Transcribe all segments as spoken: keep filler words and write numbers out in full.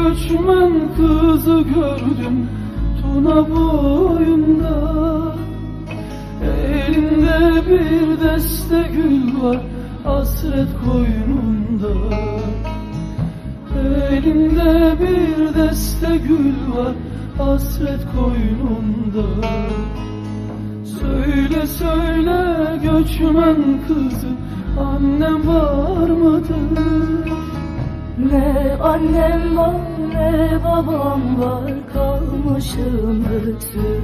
göçmen kızı gördüm Tuna boyunda. Elinde bir deste gül var hasret koynunda. Elinde bir deste gül var hasret koynunda. Söyle söyle göçmen kızı, annem var mıdır? Ne annem var ne babam var, kalmışım öksüz.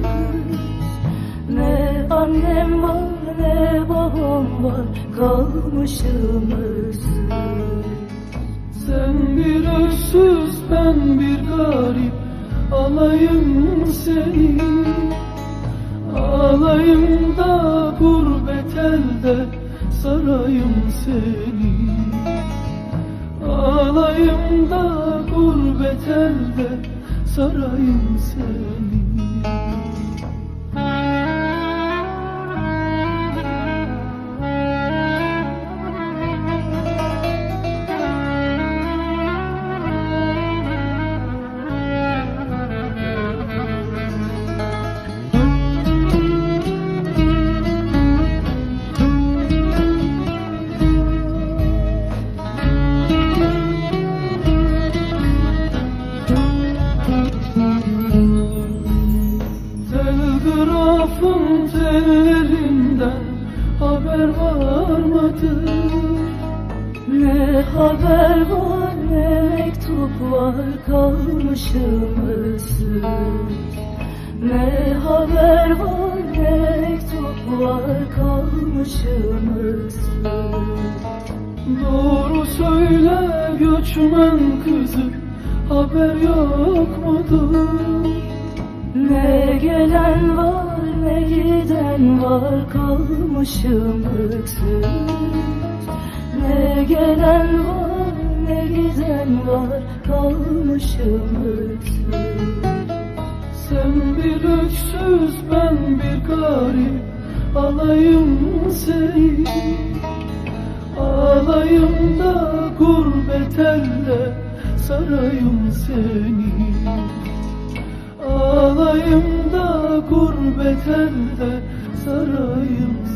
Ne annem var ne babam var, kalmışım öksüz. Sen bir öksüz ben bir garip, alayım seni. Alayım da gurbet elde sarayım seni. Alayım da gurbet elde sarayım seni. Telgrafın tellerinden haber var mıdır? Ne haber var ne mektup var, kalmışım öksüz. Ne haber var ne mektup var, kalmışım öksüz. Doğru söyle göçmen kızı, haber yok mudur? Ne gelen var ne giden var, kalmışım öksüz. Ne gelen var ne giden var, kalmışım öksüz. Sen bir öksüz ben bir garip, alayım seni. Alayım da gurbet elde sarayım seni. Alayım da gurbet elde sarayım